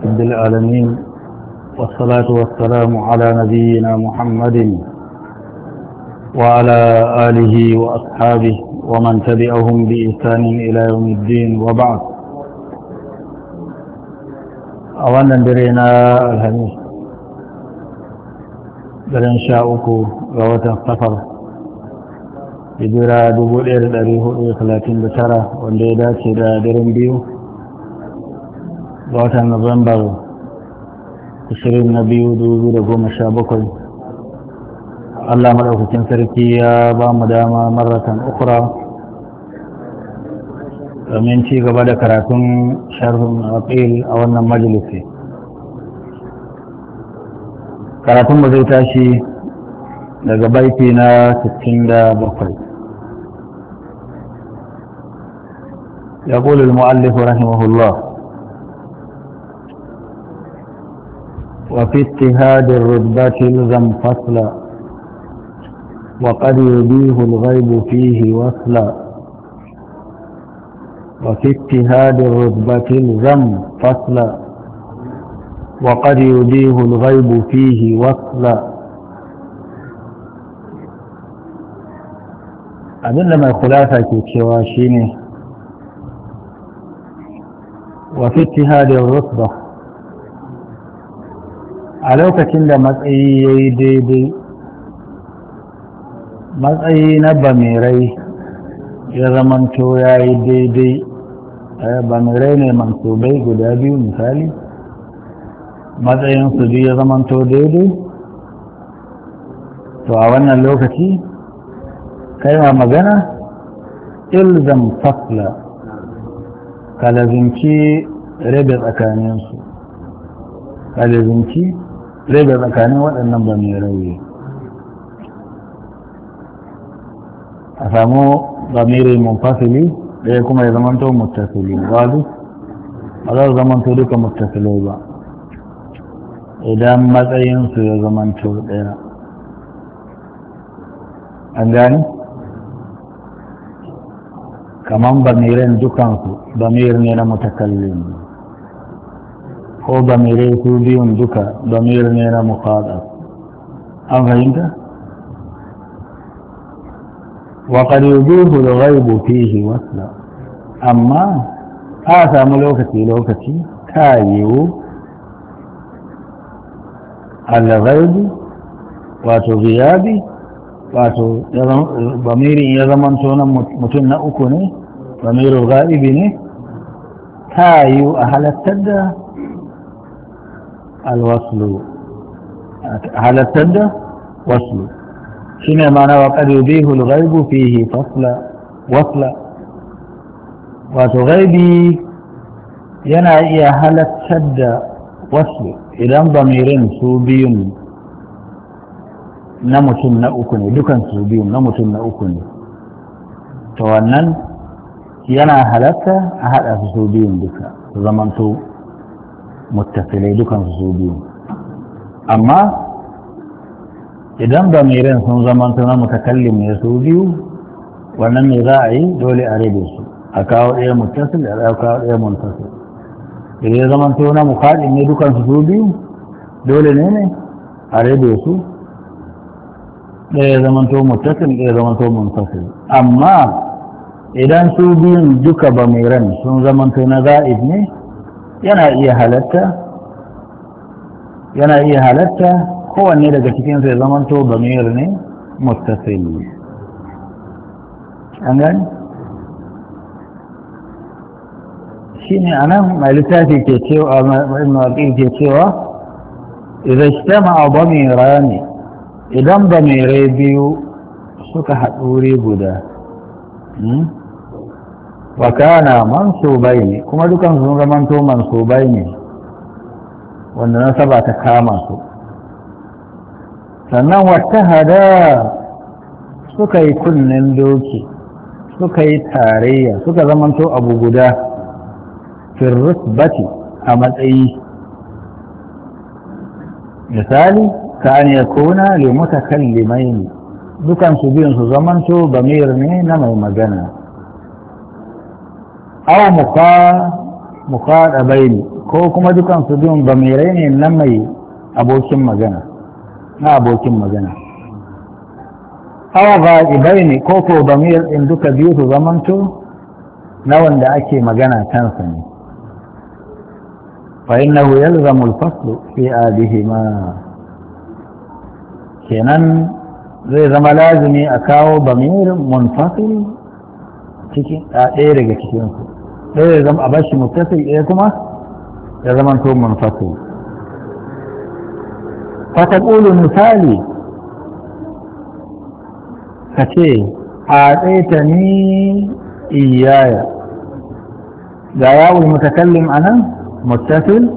رب العالمين والصلاة والسلام على نبينا محمد وعلى آله وأصحابه ومن تبعهم بإحسان إلى يوم الدين وبعد. أولا درينا الهميس درين شاءكو غوة السفر hijira 1439 wanda ya dace da daren biyu ga watan Nuwambar 22, 2017. Allah maɗaukakin sarki ya ba mu dama maratan ukura domin ci gaba da karatun sharhun aqil a wannan majalisi. Karatun mu zai tashi daga baiti na 67. يقول المؤلف رحمه الله: وفي اجتهاد الرتبة الزم فصلا وقد يبيه الغيب فيه وصلا. وفي اجتهاد الرتبة الزم فصلا وقد يبيه الغيب فيه وصلا. abinda mai khulasa ke cewa shine wa fi ittihadin rutba, a lokacin da matsayi ya yi daidai, matsayi na bamirai ya zamanto ya yi daidai, bamirai ne mansubai guda biyu misali, matsayin su biyu ya zamanto daidai, to a wannan lokaci kai ma magana ilzam fasla, kalazinci rabe tsakaninsu, kalazinci rabe tsakanin waɗannan ba mai rauye, a samu zamiri munfasili ɗaya kuma ya zamanto muttasili, wadu ba za su zamanto duka muttasilai ba idan matsayinsu ya zamanto ɗaya. an gani? kaman bamiran dukansu bamir ne na mutakallim, ko bamirai su biyun duka bamir ne na muqaddam. an fahimta? wa qad yujibu al-ghaibu fihi wasla, amma a samu lokaci ta yiwu al-ghaibu wato ghiyabi, wato bamirin ya zamanto na mutum na uku ne, bamirin ga'ibi ne, ta yi a halattar da alwaslu, halattar da waslu shi ne mana wa ƙari bihul gaibu fihi wasla, wato gaibi yana iya halattar da waslu idan bamirin su biyun na mutum na uku ne, dukan su biyu na mutum na uku ne, to wannan yana halatta a haɗa su biyun duka su zamanto muttasilai dukan su biyu. amma idan bamiran sun zamanto na mutakallim ne su biyu, wannan ne za a yi dole a rabe su, a kawo ɗaya muttasil a kawo ɗaya muntasil. idan ya zamanto na mukaɗin ne dukan su biyu, dole ne a rabe su, ɗaya zamanto muttasil ɗaya zamanto munfasil. amma idan su biyun duka bamiran sun zamanto na za'id ne, yana iya halatta kowanne daga cikin sai zamanto bamir ne muttasil. an gani? shi ne anan mai littafi ke cewa, ibn aqil ke cewa idza ijtama'a bamirani, idan bamirai biyu suka haɗuri guda wa kana mansubai ne, kuma dukan sun zamanto mansubai ne wanda nasaba ta kama su, sannan wata hada suka yi kunnen doki, suka yi tarayya, suka zamanto abu guda firrusbati a matsayi. misali ka an yakuna li mutakallimaini, dukan su biyun su zamanto bamir ne na mai magana, aw mukhadabaini ko kuma dukan su biyun bamirai ne na mai abokin magana na abokin magana awa ghaibaini ko ko bamir din duka biyu su zamanto na wanda ake magana kansa ne fa innahu yalzamu al-faslu fi adihima kenan zai zama lazimi a kawo bamir munfasil cikin ɗaya daga cikin su ɗaya zama a bashi muttasil ɗaya kuma ya zama to munfasil fa taqulu misali kace a ɗaita ni iyaya ga yawon mutakallim a nan muttasil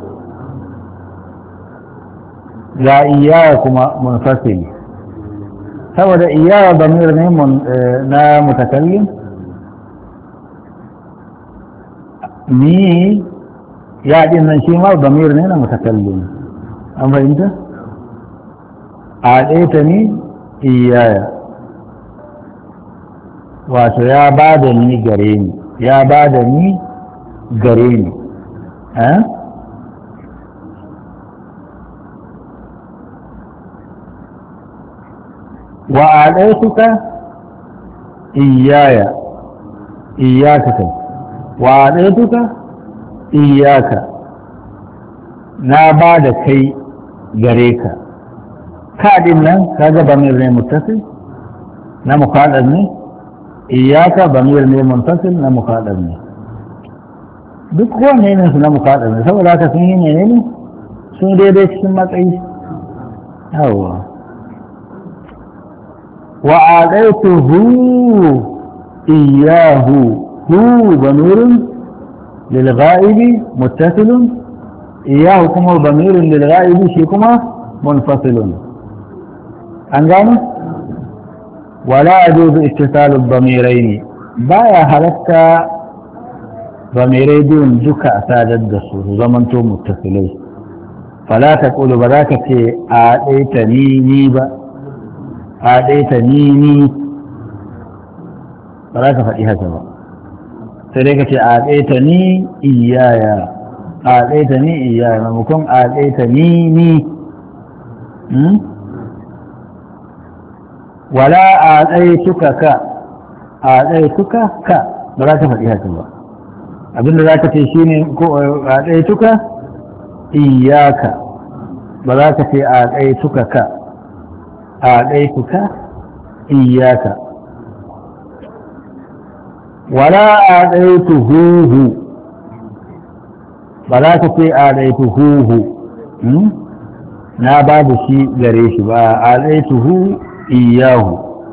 ga iyaya kuma munfasil saboda iyaya damir ne na mutakallim ni ya din nan shi ma damir ne na mutakallim an fahimta a ɗaita ni iyaya wato ya ba da ni gare ni ya ba da ni gare ni wa a ɗaya suka iyaya iyaka kai wa a ɗaya suka iyaka na ba da kai gare ka kaɗin nan ka ga bamir ne mutasil na mukaɗar ne iyaka bamir ne muntasil na mukaɗar ne duk wanne ne su na mukaɗar ne saboda haka sun yi ne sun daidai cikin matsayi yawwa wa adaituhu iyahu hu bamirun lil ghaibi muttasilun iyahu kuma bamirun lil ghaibi shi kuma munfasilun an gane ولا يجوز اتصال الضميرين بايا هلتا ضميري دون دكا أسادد دسور زمنتم متصلين فلا تقول بذاك آتيتني نيبا آتيتني ني فلا تفتيها سوا سريكة آتيتني إيايا آتيتني إيايا ممكن آتيتني ني ولا آتيتك آتيتك ba za ta faɗi haka ba abinda za ka ce shi ne a ɗaituka iyaka ba za ka ce a ɗaituka ka a ɗaituka iyaka wala a ɗaituhuhu ba za ka ce a ɗaituhuhu na ba da shi gare shi ba a ɗaituhu iyahu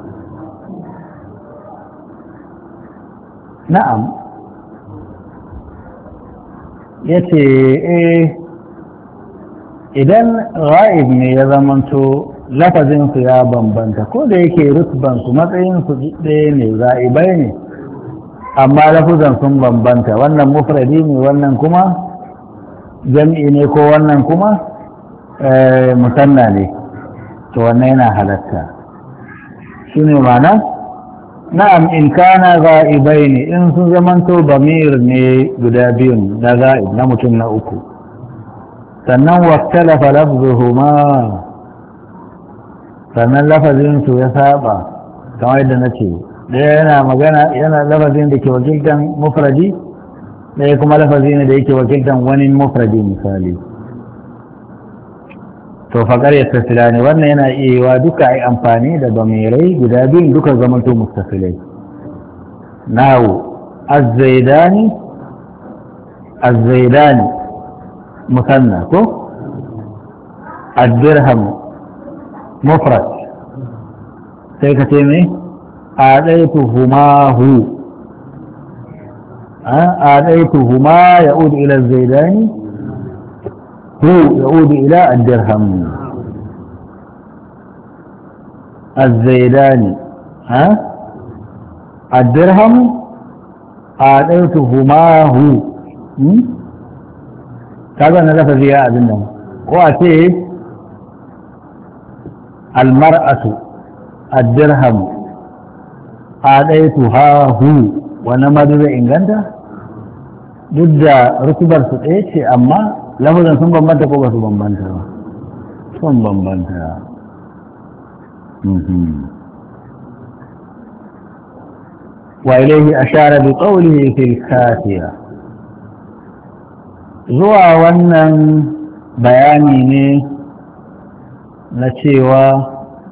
na'am ya ce idan ra'ib ne ya zamanto lafazinsu ya bambanta ko da yake rutbansu matsayinsu ɗaya ne ra'ibai ne amma lafuzan sun bambanta wannan mufradi ne wannan kuma jam'i ne ko wannan kuma musanna ne to wannan yana halatta shi ne mana na'am in kana ga'ibai ne in sun zamanto bamir ne guda biyun na ga'ib na mutum na uku sannan waktalafa lafzuhuma sannan lafazinsu ya saba kamar yadda na ce ɗaya yana magana yana lafazin da ke wakiltan mufradi ɗaya kuma lafazin da yake wakiltan wani mufradi misali to faƙar ya tasila ne wannan yana iya yiwa duka ai amfani da bamirai guda biyun duka zamanto mustafilai nawo azzaidani musanna ko addirham mufrad sai ka ce mai aɗaituhumahu aɗaituhuma ya'udu ila zaidani هو يعود إلى الدرهم الزيداني الدرهم آتيتهما هو كذا نلف فيها أذنهم وأتي المرأة الدرهم آتيتها هو ونمد إنجندا duk da rukubar su ɗaya ce amma lafazan sun bambanta ko ba su bambanta ba sun bambanta. wa ilaihi ashara bi qawlihi fil kafiya, zuwa wannan bayani ne na cewa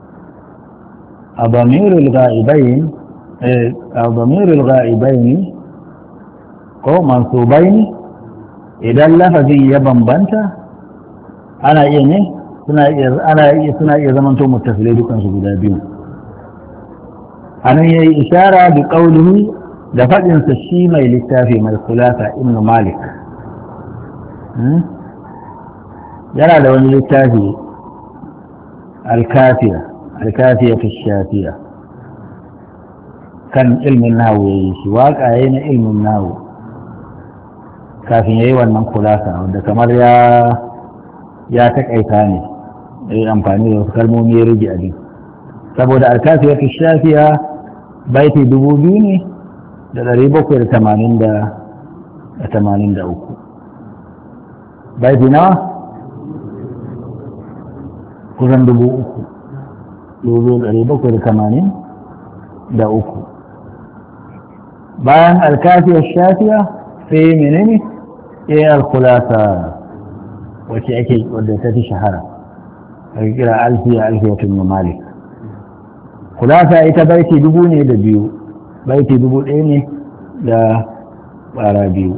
a damirul ga'ibain ko mansubaini idan lafazin ya bambanta ana iya ne suna iya zamanto muttasilai dukansu guda biyu. anan yayi ishara bi qawlihi da fadin sa shi mai littafi mai khulasa ibn malik yana da wani littafi al-kafiya fi shafiya kan ilmin nahwu yayi shi waka yayi na ilmin nahwu kafin yayi wannan khulasa wanda kamar ya takaita ne yayi amfani da wasu kalmomi ya rage abin saboda al-kafiya fi shafiya baiti 2783 baiti nawa kusan 3783 bayan al-kafiya shafiya sai menene al-khulasa wacce ake wadda ta fi shahara ake kira alfiyatun malik. Kulasa ita baiti 1002 baiti 1000 ne da bara biyu.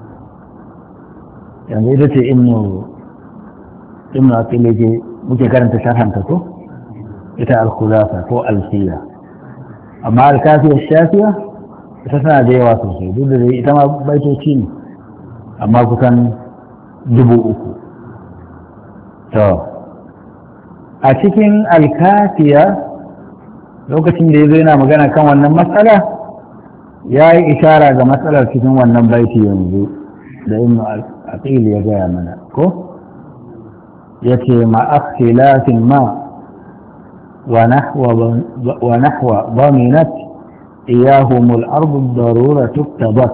yanzu ita ce ibnu aqil yake muke karanta sharhanta ko ita al-khulasa ko alfiya, amma al-kafiya shafiya ita tana da yawa sosai duk da ita ma baitoci ne amma kusan 3000. to a cikin al-kafiya lokacin da ya zo yana magana kan wannan matsala ya yi ishara ga matsalar cikin wannan baiti yanzu da ibnu aqil ya gaya mana ko yace ma akhtilafin ma wa nahwa dhaminat iyahum al-ard ad-darura tuktabat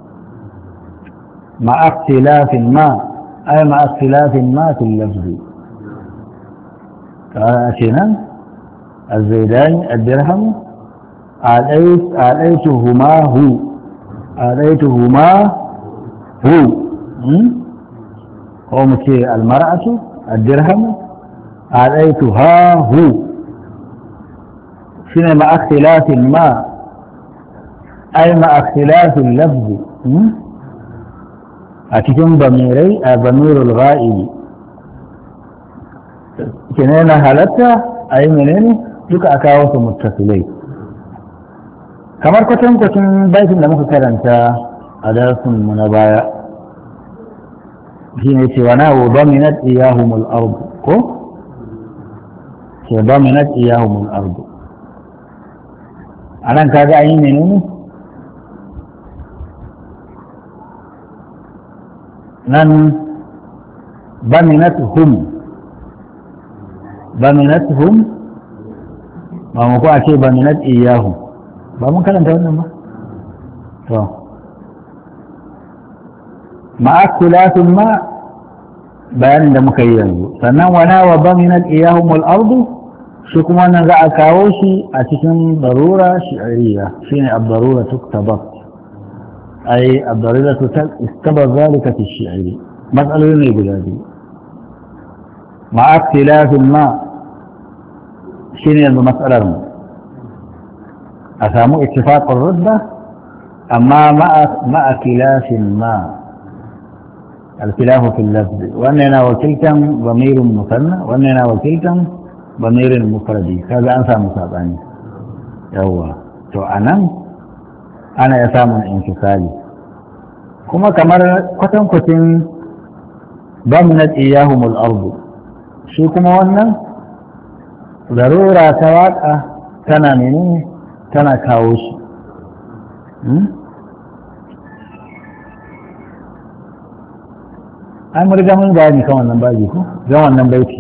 ma akhtilafin ma ay ma akhtilafin ma fi al-lafz كاشنا الزيدان الدرهم آليتهما هو ومتي المرأة الدرهم آليتها هو شنو مع اختلاف ما أي مع اختلاف اللفظ أتكلم ضمير الغائب كنينا هلتا أي منين duka a kawo su muttasilai kamar kwatankwacin baitin da muka karanta a darasin mu na baya shine cewa na wa dominat iyahumul ardu ko ce dominat iyahumul ardu anan kaga an yi menene nan dominat hum ba mu ko a ce ba minat iyahu ba mun karanta wannan ba to ma'akulatun ma bayanin da muka yi yanzu sannan wana wa ba minat iyahumul ardu shi kuma wannan za a kawo shi a cikin darura shi'ariya shine ad-darura tuktabat ay ad-darura istabar zalika fi shi'ari matsaloli ne guda biyu ma'akulatun ma shine yanzu matsalar mu a samu ittifaqur rudda amma ma'a khilafin ma al-khilaf fi al-lafz wannan yana wakiltan damirun musanna wannan yana wakiltan damirin mufradi kaga an samu sabani yawa to anan ana ya samun inkisali kuma kamar kwatankwacin daminat iyahumul ardu shi kuma wannan zarura ta waka tana menene tana kawo shi an riga mun bayani kan wannan baji ko ga wannan baiti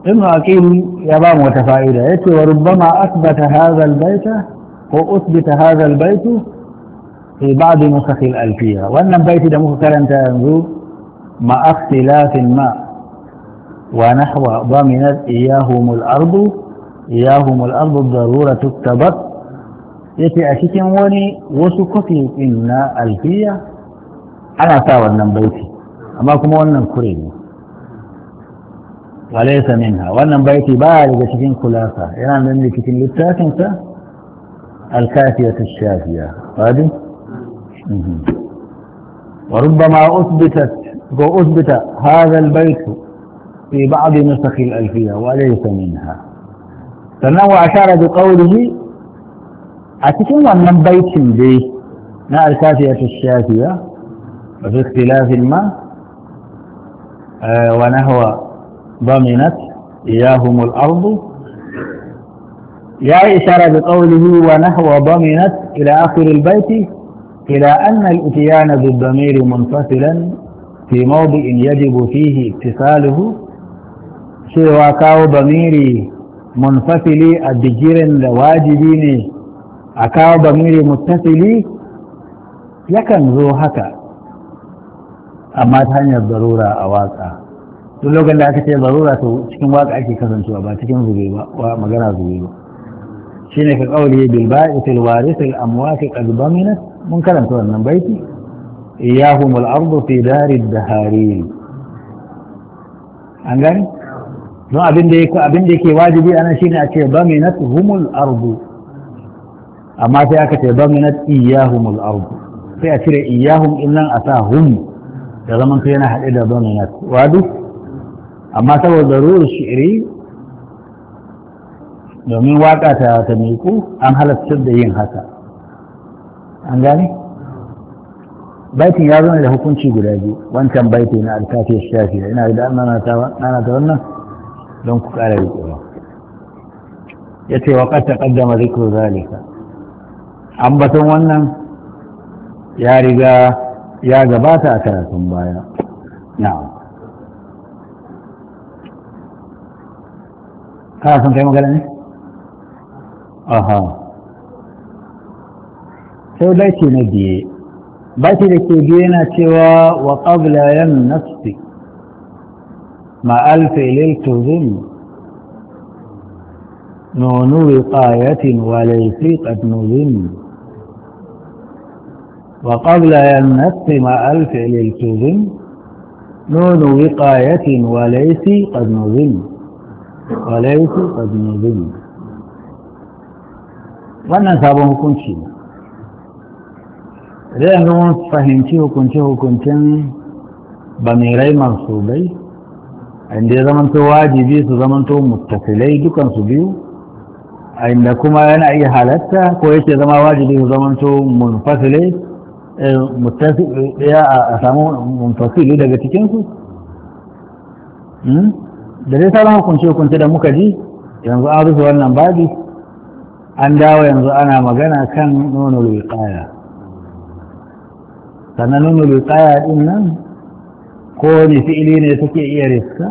ابن عقيل يبام وتفائدة يتي وربما أثبت هذا البيت وأثبت هذا البيت في بعض نسخ الألفية وأن البيت ده مفكرا تنزو مع اختلاف ما ونحو ضمنت إياهم الأرض الضرورة تكتبت يتي أشكين وني وسكفي إن ألفية أنا ساوى أن بيتي أما كما أن كريم وليس منها وأن بيتي بالغ شكين خلاصة يعني من كتن للتاكنسة الكافية الشافية هذه وربما أثبت هذا البيت في بعض نسخ الألفية وليس منها فإنه أشار بقوله أتكلم عن بيت دي نا الكافية الشافية وفي اختلاف ما ونحو ضمنت إياهم الأرض يا إشارة بقوله ونحو ضمنت إلى آخر البيت إلى أن الإتيان بالضمير منفصلا في موضع يجب فيه اتصاله سوى كاو ضميري منفصلي الدجير لواجبين أكاو ضميري متصلي يكن ذو هكا أما تهني الضرورة أواقع تقول لك أنك ضرورة تكون واقع كي كسن شوابا تكون ذبيبا ومقرى ذبيبا شينك قوله بالبائس الوارث الأموات قد ضمنت منكرا تقول من بيتي إياهم الأرض في دار الدهاريل أنقاني؟ نو أبن ديكي واجبي أنا شيني أكي ضمنت هم الأرض أما في أكي ضمنت إياهم الأرض في أكي إياهم إلا أتاهم إذا من كينا حد إذا ضمنت وادي أما سوى ضرور الشعري domin waka ta miku an halartar da yin haka an gane baitin ya zo da hukunci guda biyu wancan baiti na alkafiyar shafiya ina da nana ta wannan don ku kara rikewa ya ce wa qad taqaddama dhikru zalika ambaton wannan ya riga ya gabata a karatun baya na'am kana son kai magana ne aha sai baiti na biye baiti da ke biye na cewa wa qabla yan nafsi ma alfi lil tuzum nunu wiqayatin wa laysi qad nuzim wa qabla yan nafsi ma alfi lil tuzum nunu wiqayatin wa laysi qad nuzim wa laysi qad nuzim wannan sabon hukunci ne idan yanzu mun fahimci hukunce-hukuncen bamirai mansubai inda ya zamanto wajibi su zamanto muttasilai dukansu biyu a inda kuma yana iya halatta ko yake zama wajibi su zamanto munfasilai a samu munfasili daga cikinsu da dai sabon hukunce-hukunce da muka ji yanzu an rufe wannan babi an dawo yanzu ana magana kan nunul wiqaya sannan nunul wiqaya din nan ko ne fi'ili ne take iya riska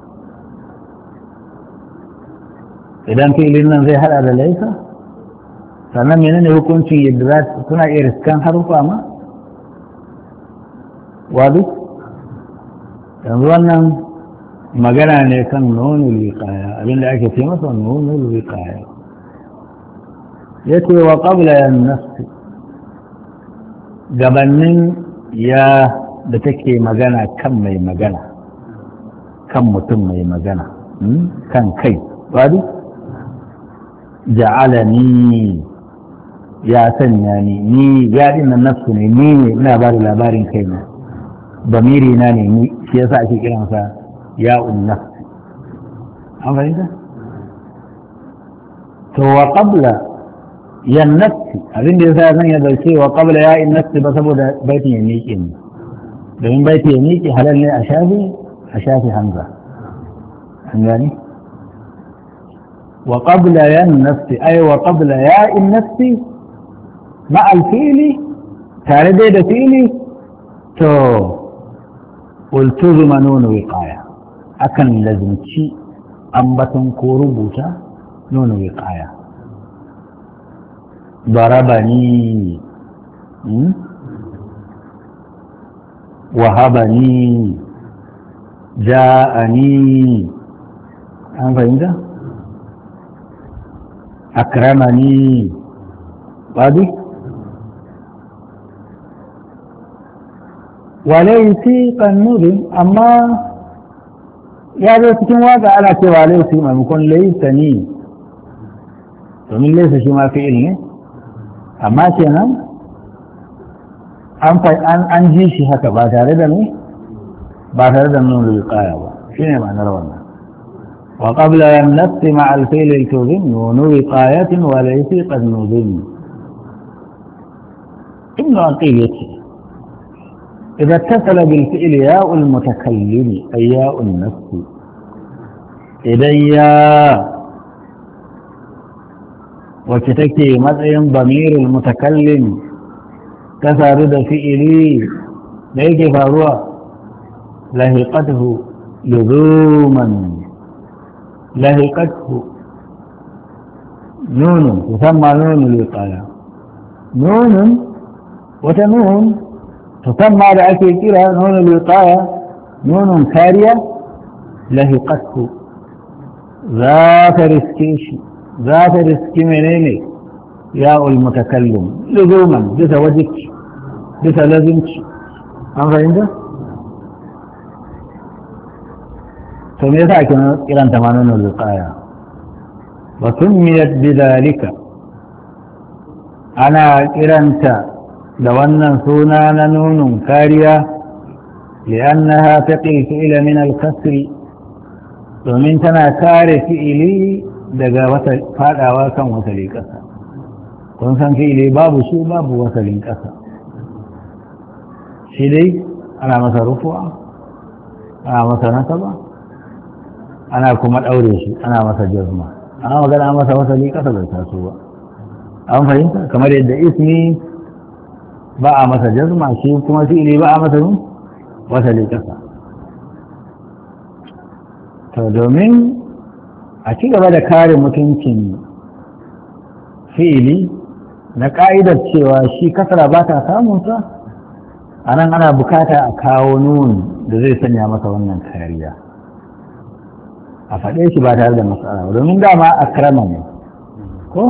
idan fi'ilin nan zai hada da laifa sannan menene hukuncin yadda suna iya riskan harufa ma wadu yanzu wannan magana ne kan nunul wiqaya abinda ake ce masa nunul wiqaya yace wa qabla yan nafsi gabanin ya da take magana kan mai magana kan mutum mai magana kan kai wadi ja'alani ya sanya ni ya dinnan nafsu ne ni ne ina ba da labarin kai na damiri na ne ni shi yasa ake kiransa ya nafsi an fahimta to wa qabla yan nafsi abin da yasa zan ya dauke wa qabla ya in nafsi ba saboda baitin ya miƙe ne domin baitin ya miƙe halal ne a shafi hamza an gani wa qabla yan nafsi ay wa qabla ya in nafsi ma al fi'li tare dai da fi'li to ultuzuma nunu wiqaya akan lazimci ambaton ko rubuta nuna wiqaya darabani wahabani ja'ani an fahimta akramani wadi walaisi kannudin amma ya zo cikin waka ana cewa laisi maimakon laisa ni domin laisa shi ma fi'il ne amma kenan an ji shi haka ba tare da ne ba tare da nuna wiqaya ba shine ma'anar wannan wa qabla an nafsi ma al-fi'l al-tuzim nunu wiqayatin wa laysa qad nuzim ibn aqil yace idza ittasala bil fi'l ya'u al-mutakallim ay ya'u an-nafs idan ya wacce take matsayin damirul mutakallim ta sadu da fi'ili da yake faruwa lahiqatuhu luzuman lahiqatuhu nunun tusamma nunul wiqaya nunun wata nun tusamma da ake kira nunul wiqaya nunun kariya lahiqatuhu za ta riske shi za ta riski menene ياء المتكلم لزوما بس وجهك بس لازمك أم فهمت؟ ثم يتأكد إلى أن تمانون الوقاية وسميت بذلك أنا إلى أنت لو أن سونان نون كارية لأنها تقي فئل من الكسر ومن تنا كاري فئلي دقا فاقا وكم وسليكسا kun san fi'ili babu su babu wasalin ƙasa shi dai ana masa rufuwa ana masa nasaba ana kuma ɗaure shi ana masa jazma ana magana masa wasali ƙasa bai taso ba an fahimta kamar yadda ismi ba a masa jazma shi kuma fi'ili ba a masa wasali ƙasa to domin a ci gaba da kare mutuncin fi'ili na ƙa'idar cewa shi kasara ba ta samunsa a nan ana bukata a kawo nun da zai sanya masa wannan kariya a faɗe shi ba tare da matsala domin dama akrama ne ko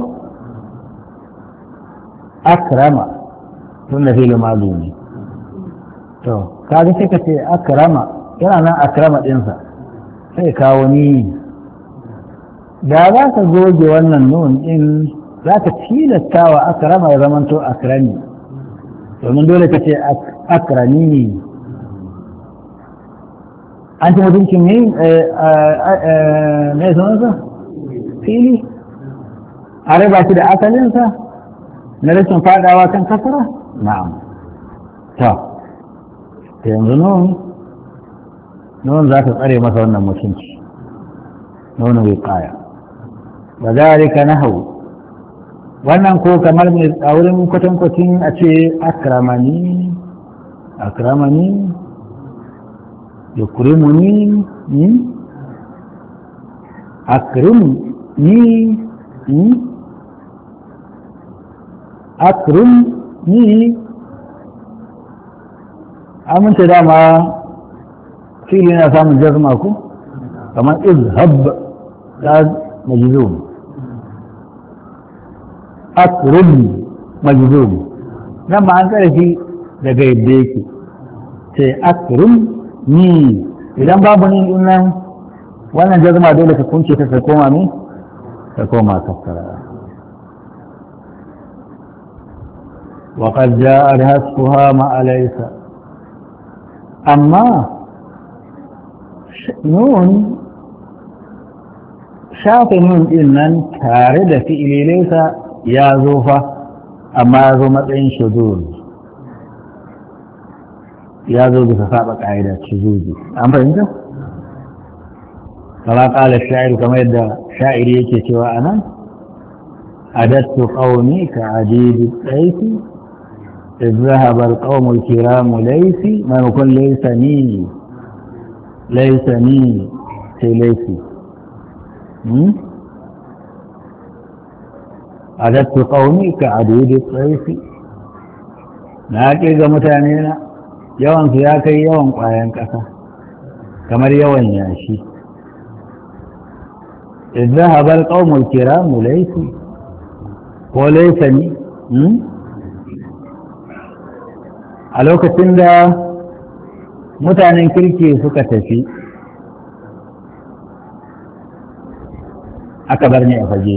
akrama tun da fili malu ne to kaga sai ka ce akrama yana nan akrama ɗinsa sai kawo ni da za ka goge wannan nun ɗin za ka tilasta wa akrama ya zamanto akrami domin dole ka ce akrami ne an ci mutuncin ne mai sunansa fili a raba shi da asalinsa na rashin fadawa kan kasara na'am ta yanzu nun za ka tsare masa wannan mutunci nuna wiqaya wa zalika nahwu wannan ko kamar mai a wurin kwatankwacin a ce akramani yukrimuni akrimni amince dama fili na samun jazma ku kamar izhab da majzum akrim majzum nan ma an tsare shi daga yadda yake sai akrim ni idan babu ni din nan wannan jazma dole ka kunce ta koma ne ta koma kasara وقد جاء هسفها مع ليس أما نون شاف نون إنن تارد في إلي ليس يا زوفة أما زمتين شذوذ يا زوج فسابق عيدة شذوذ أم فهمت؟ كما قال الشاعر كما يدى شاعري يكي سواء أنا عددت قومي كعديد السيف إذ ذهب القوم الكرام ليسي ما يكون ليسني في ليسي adattu qaumi ka adudi tsaifi na kirga mutane na yawan su ya kai yawan ƙwayan ƙasa kamar yawan yashi idan habar qaumul kiramu laifi ko laifani a lokacin da mutanen kirki suka tafi aka bar ni a fage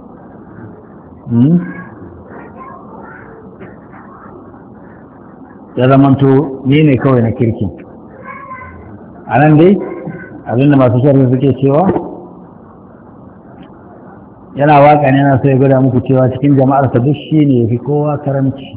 ya zamanto ni ne kawai na kirki a nan dai abinda masu sharhi suke cewa yana waka ne yana so ya gwada muku cewa cikin jama'arsa duk shi ne ya fi kowa karamci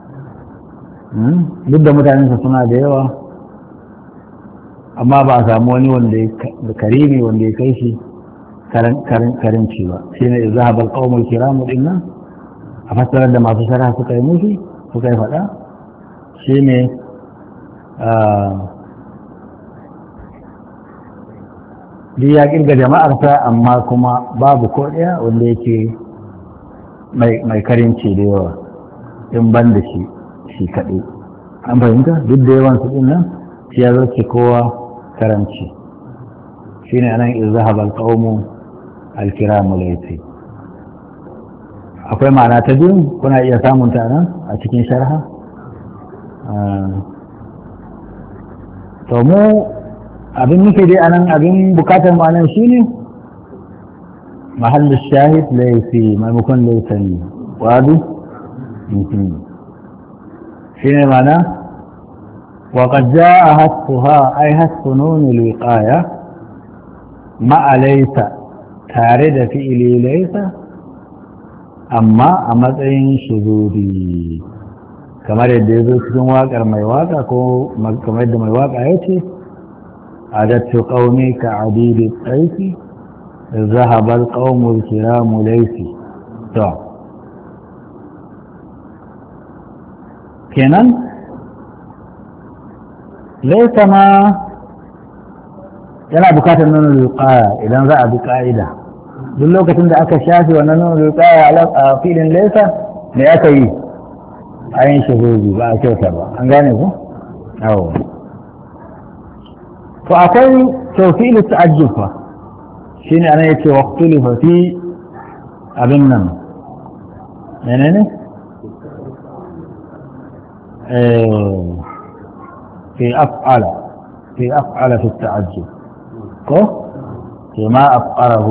duk da mutanensa suna da yawa amma ba a samu wani wanda ya karimi wanda ya kai shi karimci ba shi ne zahabar ƙaumar kiramu ɗin nan a fassarar da masu shara suka yi musu suka yi faɗa shi ne duk ya kirga jama'arsa amma kuma babu ko ɗaya wanda yake mai karimci da yawa in ban da shi kaɗai an fahimta duk da yawan su nan shi ya zarce kowa karamci shi ne anan izahab alƙawmu alkiramu laifi akwai ma'ana ta biyu kuna iya samun ta nan a cikin sharha to mu abin muke dai anan abin bukatar ma'anar shi ne mahallin shahid laifi maimakon laifin wadu shi ne mana وقد جاء حذفها أي حذف نون الوقاية مع ليس تارد فعل ليس أما أمتين شذوري كما يدعو cikin waƙar mai waƙa ko kamar yadda mai waƙa ya ce adattu qaumi ka adidi tsaifi ذهب القوم الكرام ليسي to kenan laisa ma yana bukatar nuna luqaya idan za a bi ka'ida duk lokacin da aka shafi wannan nuna luqaya a filin laisa me aka yi ayin shuhuzi ba a kyauta ba an gane ku yawo to akwai tawfilu ta'ajjub fa shine ana yace waqtulifa fi abin nan menene في أفعل في التعجب ما أفقره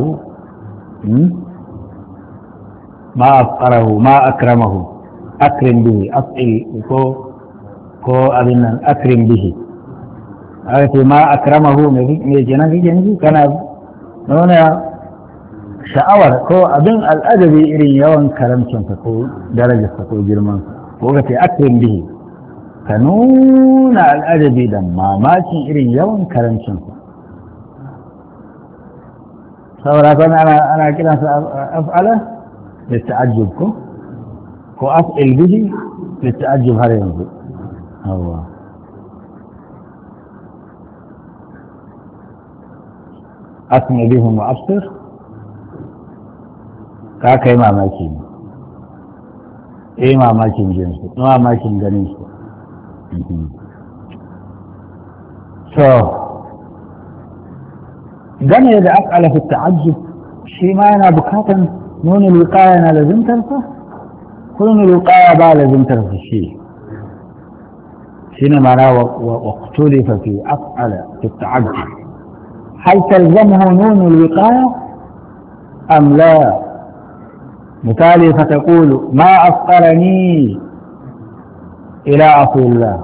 ما أكرمه أكرم به أفعل كو أبنا أكرم به ما أكرمه ميجنا في جنبي كان هنا شعور كو أبن الأدبي إلي يوم كرمتم تقول درجة تقول جرمان وقت أكرم به ka nuna al'adabi da mamakin irin yawan karancinsa saboda kan ana kiransa af'ala da ta'ajjub ko af'il bihi da ta'ajjub har yanzu hawa asmi bihim wa absir ka kai mamaki ne mamakin jinsu mamakin ganin su so game da af'ala fi ta'ajjub shi ma yana bukatan nuna luqaya na lazimtarsa ko nuna luqaya ba lazimtarsa shi ne mana waqtulifa fi af'ala fi ta'ajjub hal talzamuhu nuna luqaya am la misali fa taqulu ma afqarani إلى عفو الله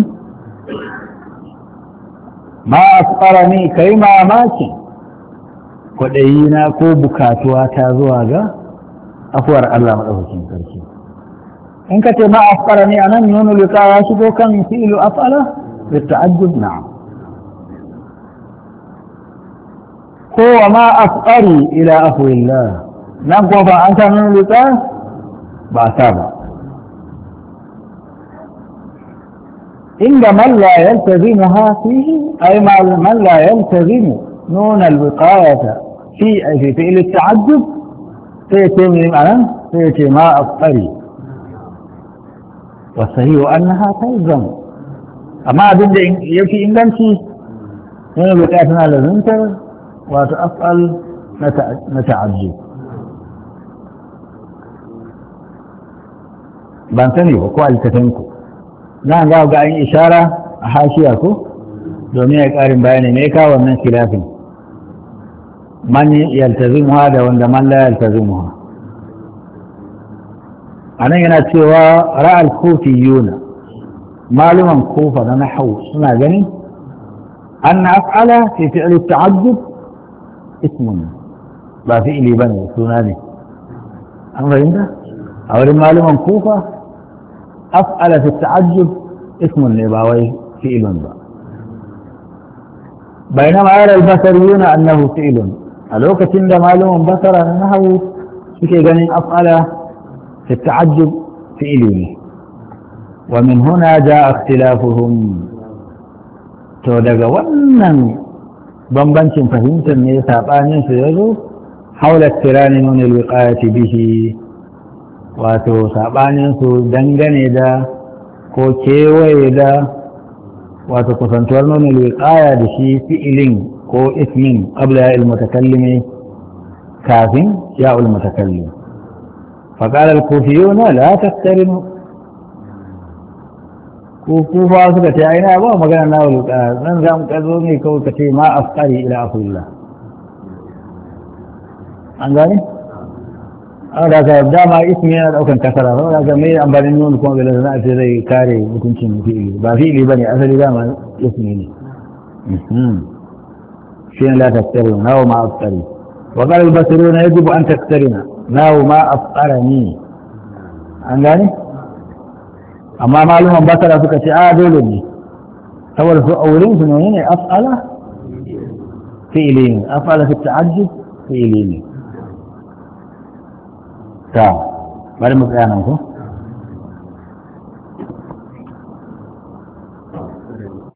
ما أفقرني كيما ماشي كدينا كو بكاتوا تازواغا أفور الله مدوكين كرشي إن كنت ما أفقرني أنا من لقاء شبو كان فعل أفعله بالتعجب نعم هو ما أفقري إلى عفو الله نعم كوفا أنت من لقاء بأسابة إن من لا يلتزمها فيه أي من لا يلتزم نون الوقاية في أي في فعل التعجب سيتم معنى سيتم ما أفقري والصحيح أنها تلزم أما أبدا يمكن إنجانشي هنا بكاتنا لزمتر وتأفعل نتعجب ban sani ba ko alkatinku na ga yin ishara a hashiya ko domin ya karin bayani me ka wannan khilafin man yaltazimuha da wanda man la yaltazimuha anan yana cewa ra'al kufiyuna maluman kufa na nahwu suna gani an af'ala fi fi'l at-ta'addud ismun ba fi'li bane suna ne an fahimta a wurin maluman kufa أفعل في التعجب اسم النباوي فعل با بينما يرى البصريون أنه فعل الوقت عند معلوم بصر أنه سكي غنين أفعل في التعجب فعل ومن هنا جاء اختلافهم تودق ونن بمبنش فهمت أن يسابعني سيزو حول اقتران نون الوقاية به wato saɓaninsu dangane da ko kewaye da wato kusantuwar nuna wiƙaya da shi fi'ilin ko ismin ƙabla ya ilmutakallimi kafin ya ilmutakallim faƙalar kufiyuna la tattarinu kufa suka ce aina ba magana na wiƙaya zan za mu ƙazo ne kawai ka ce ma afkari ila afullah an gane? da ka dama ismi yana daukan kasara saboda ka mai ambanin nuna kuma ga lazana ce zai kare hukuncin fi'ili ba fi'ili bane asali dama ismi ne shi ne la tastaru nawo ma afsari wa qala al-basiruna yajibu an tastarina nawo ma afsarani an gane amma maluman basara suka ce a dole ne saboda su aurin su ne af'ala fi'ili ne af'ala fi ta'ajjub fi'ili ne ta bari mu tsaya nan ko